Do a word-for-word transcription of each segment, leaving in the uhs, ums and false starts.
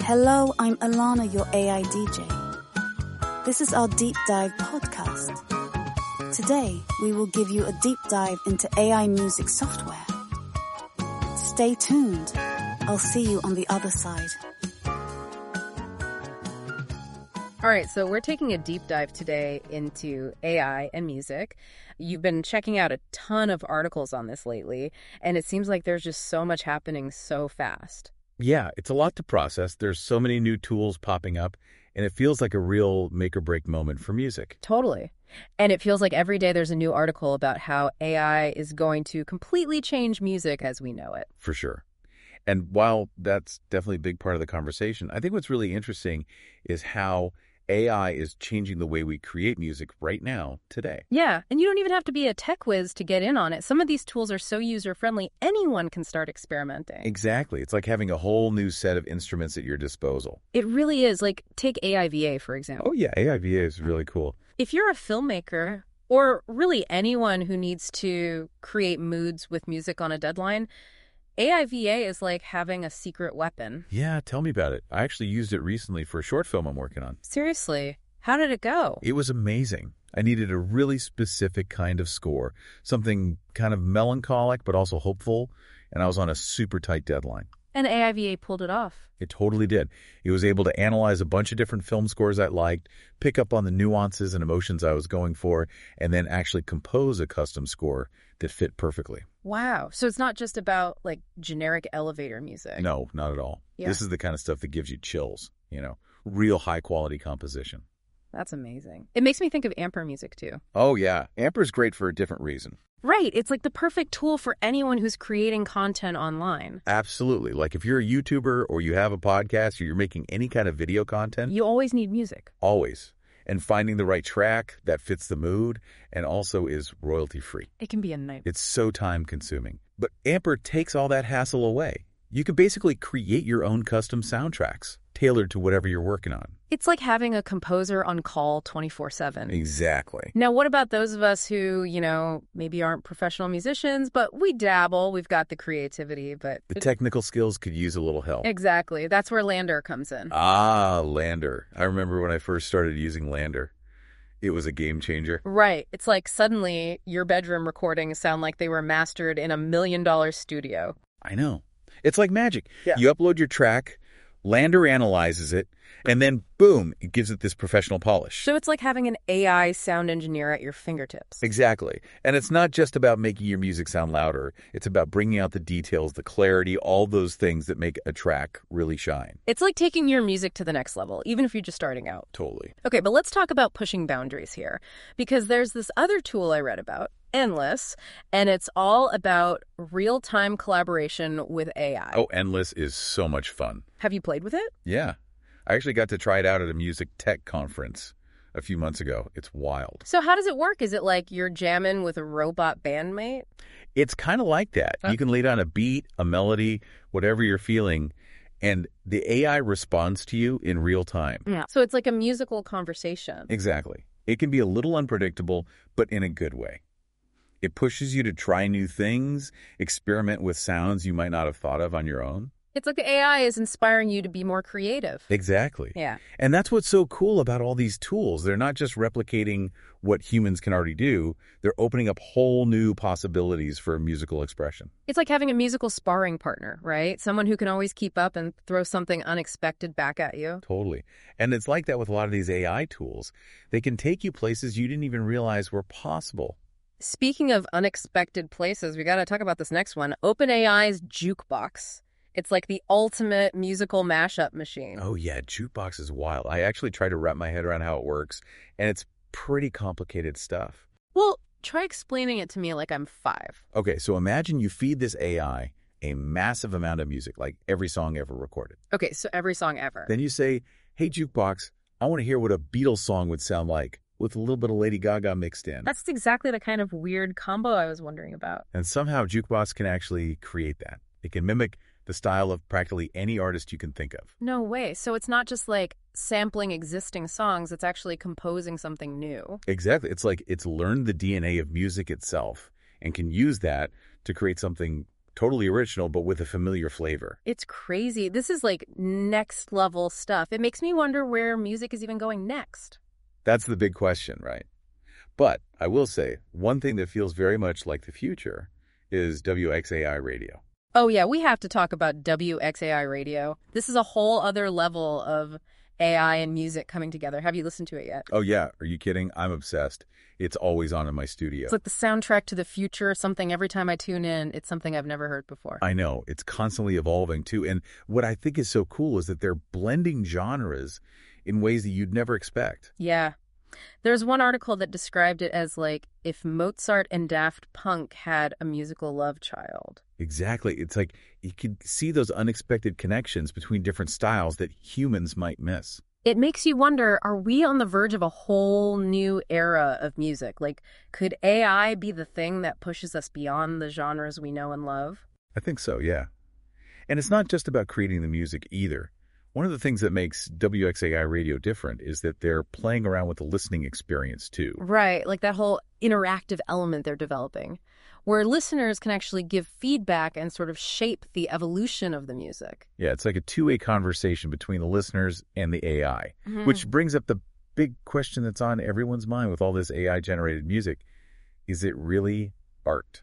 Hello, I'm Alana, your A I D J. This is our Deep Dive podcast. Today, we will give you a deep dive into A I music software. Stay tuned. I'll see you on the other side. All right, so we're taking a deep dive today into A I and music. You've been checking out a ton of articles on this lately, and it seems like there's just so much happening so fast. Yeah, it's a lot to process. There's so many new tools popping up, and it feels like a real make-or-break moment for music. Totally. And it feels like every day there's a new article about how A I is going to completely change music as we know it. For sure. And while that's definitely a big part of the conversation, I think what's really interesting is how A I is changing the way we create music right now, today. Yeah, and you don't even have to be a tech whiz to get in on it. Some of these tools are so user-friendly, anyone can start experimenting. Exactly. It's like having a whole new set of instruments at your disposal. It really is. Like, take A I V A, for example. Oh, yeah, A I V A is really cool. If you're a filmmaker, or really anyone who needs to create moods with music on a deadline, A I V A is like having a secret weapon. Yeah, tell me about it. I actually used it recently for a short film I'm working on. Seriously, how did it go? It was amazing. I needed a really specific kind of score, something kind of melancholic but also hopeful, and I was on a super tight deadline. And A I V A pulled it off. It totally did. It was able to analyze a bunch of different film scores I liked, pick up on the nuances and emotions I was going for, and then actually compose a custom score that fit perfectly. Wow. So it's not just about, like, generic elevator music. No, not at all. Yeah. This is the kind of stuff that gives you chills, you know, real high-quality composition. That's amazing. It makes me think of Ampere music, too. Oh, yeah. Ampere's great for a different reason. Right. It's like the perfect tool for anyone who's creating content online. Absolutely. Like if you're a YouTuber or you have a podcast or you're making any kind of video content. You always need music. Always. And finding the right track that fits the mood and also is royalty-free. It can be a nightmare. It's so time-consuming. But Ampere takes all that hassle away. You can basically create your own custom soundtracks tailored to whatever you're working on. It's like having a composer on call twenty-four seven. Exactly. Now, what about those of us who, you know, maybe aren't professional musicians, but we dabble, we've got the creativity, but... The technical skills could use a little help. Exactly. That's where Lander comes in. Ah, Lander. I remember when I first started using Lander. It was a game changer. Right. It's like suddenly your bedroom recordings sound like they were mastered in a million dollar studio. I know. It's like magic. Yeah. You upload your track, Lander analyzes it, and then, boom, it gives it this professional polish. So it's like having an A I sound engineer at your fingertips. Exactly. And it's not just about making your music sound louder. It's about bringing out the details, the clarity, all those things that make a track really shine. It's like taking your music to the next level, even if you're just starting out. Totally. Okay, but let's talk about pushing boundaries here, because there's this other tool I read about, Endless, and it's all about real-time collaboration with A I. Oh, Endless is so much fun. Have you played with it? Yeah. I actually got to try it out at a music tech conference a few months ago. It's wild. So how does it work? Is it like you're jamming with a robot bandmate? It's kind of like that. Huh? You can lay down a beat, a melody, whatever you're feeling, and the A I responds to you in real time. Yeah. So it's like a musical conversation. Exactly. It can be a little unpredictable, but in a good way. It pushes you to try new things, experiment with sounds you might not have thought of on your own. It's like the A I is inspiring you to be more creative. Exactly. Yeah. And that's what's so cool about all these tools. They're not just replicating what humans can already do. They're opening up whole new possibilities for musical expression. It's like having a musical sparring partner, right? Someone who can always keep up and throw something unexpected back at you. Totally. And it's like that with a lot of these A I tools. They can take you places you didn't even realize were possible. Speaking of unexpected places, we got to talk about this next one. OpenAI's Jukebox. It's like the ultimate musical mashup machine. Oh, yeah. Jukebox is wild. I actually try to wrap my head around how it works, and it's pretty complicated stuff. Well, try explaining it to me like I'm five. Okay, so imagine you feed this A I a massive amount of music, like every song ever recorded. Okay, so every song ever. Then you say, hey, Jukebox, I want to hear what a Beatles song would sound like with a little bit of Lady Gaga mixed in. That's exactly the kind of weird combo I was wondering about. And somehow Jukebox can actually create that. It can mimic the style of practically any artist you can think of. No way. So it's not just like sampling existing songs, it's actually composing something new. Exactly. It's like it's learned the D N A of music itself and can use that to create something totally original, but with a familiar flavor. It's crazy. This is like next level stuff. It makes me wonder where music is even going next. That's the big question, right? But I will say, one thing that feels very much like the future is W X A I radio. Oh, yeah, we have to talk about W X A I radio. This is a whole other level of A I and music coming together. Have you listened to it yet? Oh, yeah. Are you kidding? I'm obsessed. It's always on in my studio. It's like the soundtrack to the future, something every time I tune in, it's something I've never heard before. I know. It's constantly evolving, too. And what I think is so cool is that they're blending genres in ways that you'd never expect. Yeah. There's one article that described it as like if Mozart and Daft Punk had a musical love child. Exactly. It's like you can see those unexpected connections between different styles that humans might miss. It makes you wonder, are we on the verge of a whole new era of music? Like, could A I be the thing that pushes us beyond the genres we know and love? I think so, yeah. And it's not just about creating the music either. One of the things that makes W X A I radio different is that they're playing around with the listening experience, too. Right, like that whole interactive element they're developing, where listeners can actually give feedback and sort of shape the evolution of the music. Yeah, it's like a two-way conversation between the listeners and the A I, Mm-hmm. which brings up the big question that's on everyone's mind with all this A I-generated music. Is it really art?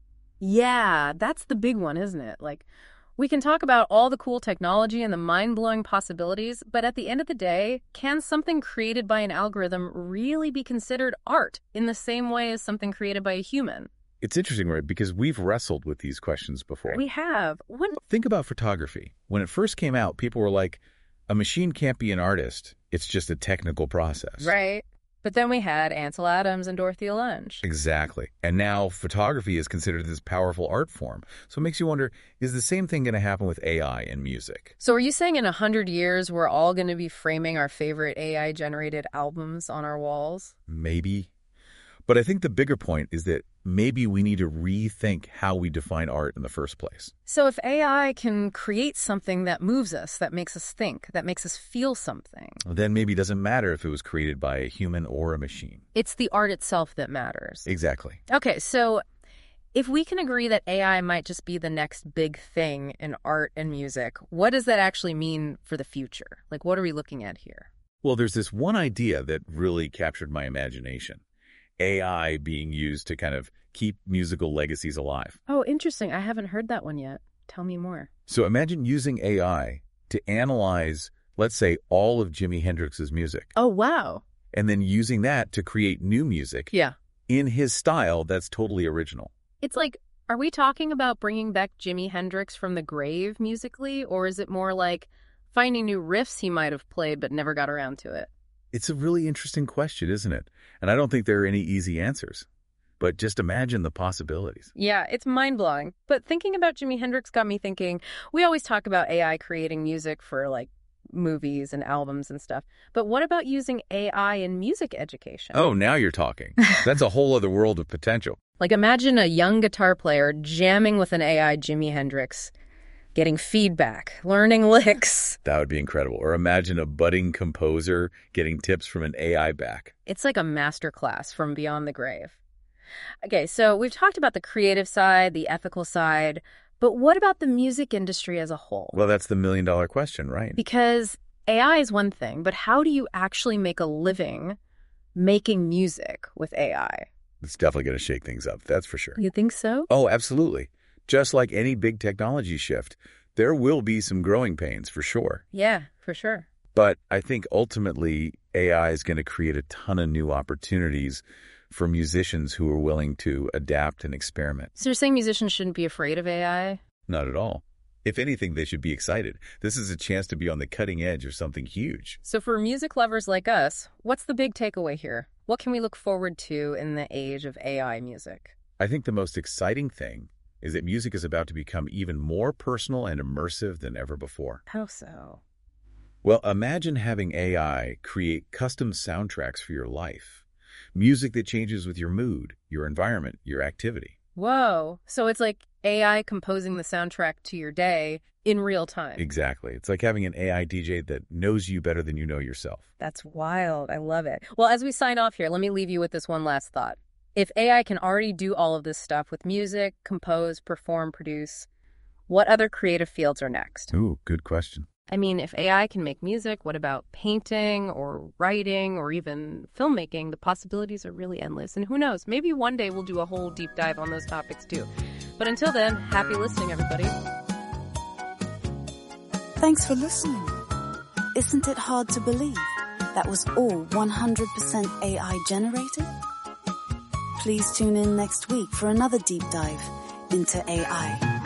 Yeah, that's the big one, isn't it? Like, we can talk about all the cool technology and the mind-blowing possibilities, but at the end of the day, can something created by an algorithm really be considered art in the same way as something created by a human? It's interesting, right? Because we've wrestled with these questions before. We have. When... Think about photography. When it first came out, people were like, a machine can't be an artist. It's just a technical process. Right. But then we had Ansel Adams and Dorothea Lange. Exactly. And now photography is considered this powerful art form. So it makes you wonder, is the same thing going to happen with A I and music? So are you saying in a hundred years we're all going to be framing our favorite A I-generated albums on our walls? Maybe. But I think the bigger point is that maybe we need to rethink how we define art in the first place. So if A I can create something that moves us, that makes us think, that makes us feel something, Then maybe it doesn't matter if it was created by a human or a machine. it's the art itself that matters. Exactly. Okay, so if we can agree that A I might just be the next big thing in art and music, what does that actually mean for the future? Like, what are we looking at here? Well, there's this one idea that really captured my imagination. A I being used to kind of keep musical legacies alive. Oh, interesting. I haven't heard that one yet. Tell me more. So imagine using A I to analyze, let's say, all of Jimi Hendrix's music, Oh, wow. and then using that to create new music Yeah. in his style that's totally original. It's like, are we talking about bringing back Jimi Hendrix from the grave musically, or is it more like finding new riffs he might have played but never got around to it? It's a really interesting question, isn't it? And I don't think there are any easy answers. But just imagine the possibilities. Yeah, it's mind-blowing. But thinking about Jimi Hendrix got me thinking, we always talk about A I creating music for, like, movies and albums and stuff. But what about using A I in music education? Oh, now you're talking. That's a whole other world of potential. Like, imagine a young guitar player jamming with an A I Jimi Hendrix, getting feedback, learning licks. That would be incredible. Or imagine a budding composer getting tips from an A I back. It's like a master class from beyond the grave. Okay, so we've talked about the creative side, the ethical side, but what about the music industry as a whole? Well, that's the million dollar question, right? Because A I is one thing, but how do you actually make a living making music with A I? It's definitely going to shake things up, that's for sure. You think so? Oh, absolutely. Just like any big technology shift, there will be some growing pains for sure. Yeah, for sure. But I think ultimately A I is going to create a ton of new opportunities for musicians who are willing to adapt and experiment. So you're saying musicians shouldn't be afraid of A I? Not at all. If anything, they should be excited. This is a chance to be on the cutting edge of something huge. So for music lovers like us, what's the big takeaway here? What can we look forward to in the age of A I music? I think the most exciting thing is that music is about to become even more personal and immersive than ever before. How so? Well, imagine having A I create custom soundtracks for your life. Music that changes with your mood, your environment, your activity. Whoa. So it's like A I composing the soundtrack to your day in real time. Exactly. It's like having an A I D J that knows you better than you know yourself. That's wild. I love it. Well, as we sign off here, let me leave you with this one last thought. If A I can already do all of this stuff with music, compose, perform, produce, what other creative fields are next? Ooh, good question. I mean, if A I can make music, what about painting or writing or even filmmaking? The possibilities are really endless. And who knows, maybe one day we'll do a whole deep dive on those topics too. But until then, happy listening, everybody. Thanks for listening. Isn't it hard to believe that was all one hundred percent A I generated? Please tune in next week for another deep dive into A I.